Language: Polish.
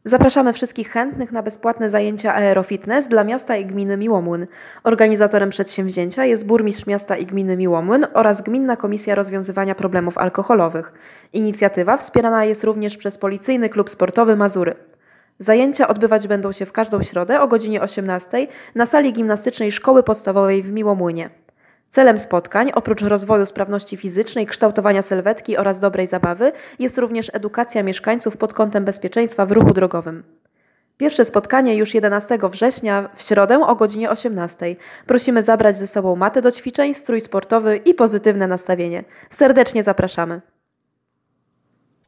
Zapraszamy wszystkich chętnych na bezpłatne zajęcia aerofitness dla miasta i gminy Miłomłyn. Organizatorem przedsięwzięcia jest burmistrz miasta i gminy Miłomłyn oraz Gminna Komisja Rozwiązywania Problemów Alkoholowych. Inicjatywa wspierana jest również przez Policyjny Klub Sportowy Mazury. Zajęcia odbywać będą się w każdą środę o godzinie 18 na sali gimnastycznej Szkoły Podstawowej w Miłomłynie. Celem spotkań, oprócz rozwoju sprawności fizycznej, kształtowania sylwetki oraz dobrej zabawy, jest również edukacja mieszkańców pod kątem bezpieczeństwa w ruchu drogowym. Pierwsze spotkanie już 11 września w środę o godzinie 18. Prosimy zabrać ze sobą matę do ćwiczeń, strój sportowy i pozytywne nastawienie. Serdecznie zapraszamy.